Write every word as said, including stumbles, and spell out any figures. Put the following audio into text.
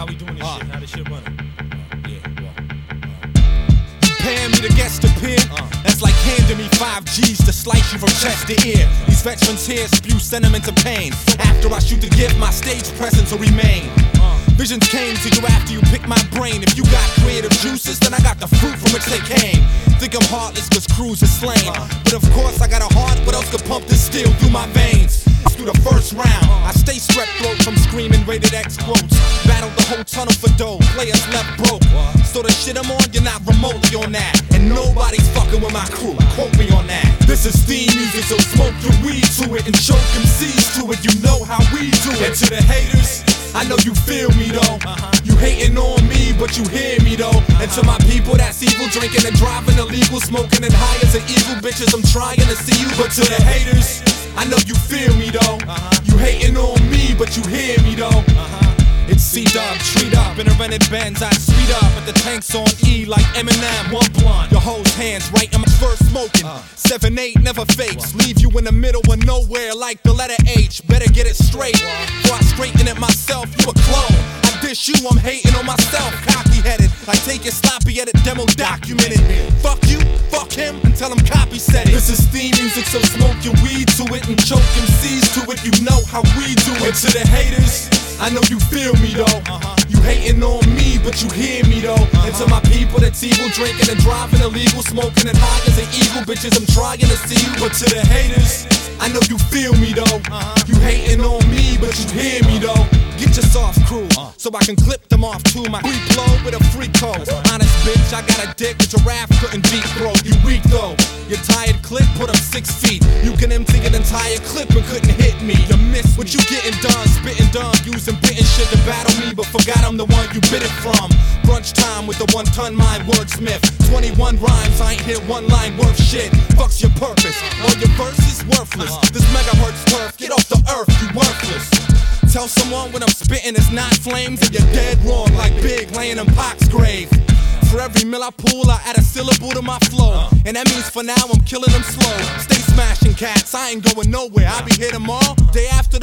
how we doing this uh, shit? How this shit running? Uh, yeah, well, uh. Paying me to guest appear? Uh. That's like handing me five G's to slice you from chest to ear. These veterans here spew sentiments of pain. After I shoot the gift, my stage presence will remain. Visions came to you after you picked my brain. If you got creative juices, then I got the fruit from which they came. Think I'm heartless cause crews are slain, but of course I got a heart. What else could pump this steel through my veins? Through the first round, I stay strep throat from screaming rated X quotes. Battled the whole tunnel for dough, players left broke. So the shit I'm on, you're not remotely on that. And nobody's fucking with my crew, quote me on that. This is theme music, so smoke your weed to it and choke M Cs to it. You know how we do it. And to the haters, I know you feel me though. You hating on me, but you hear me though. And to my people that's evil, drinking and driving illegal, smoking and high as an evil bitches, I'm trying to see you. But to the haters, I know you feel me though. You hating on me, but you hear me though. It's C-Dub, treat up in a rented Benz, I speed up at the tanks on E like Eminem. One blunt, your hoes hands right in my first smoking. seven eight never fakes, leave you in the middle of nowhere like the letter H. Better get it straight, before I straighten it myself. You a clone, I dish you, I'm hating on myself. Cocky headed, I take it sloppy edit demo documented. Fuck you, fuck him, and tell him copy said it. This is theme music, so smoke your weed to it and choke M Cs to it. You know how we do it. And to the haters, I know you feel me though. You hating on me, but you hear me though. And to my people that's evil, drinking and driving illegal, smoking and high as an eagle, bitches, I'm trying to see you. But to the haters, I know you feel me though. You hating on me, but you hear me though. Get your soft crew, so I can clip them off too. My free flow with a free code. Honest bitch, I got a dick, a giraffe couldn't beat, bro. You weak though. Your tired clip put up six feet. You can empty an entire clip and couldn't hit me. You miss what you getting done, spitting done, using bitten shit to battle me, but forgot I'm the one you bit it from. Brunch time with the one-ton mind wordsmith. twenty-one rhymes, I ain't hit one line worth shit. Fucks your purpose, all your verse is worthless. This megahertz turf, get off the earth, you worthless. Tell someone when I'm spitting it's not flames and you're dead wrong like Big laying in Pac's grave. For every mill I pull, I add a syllable to my flow. And that means for now I'm killing them slow. Stay smashing cats, I ain't going nowhere. I'll be here tomorrow, day after the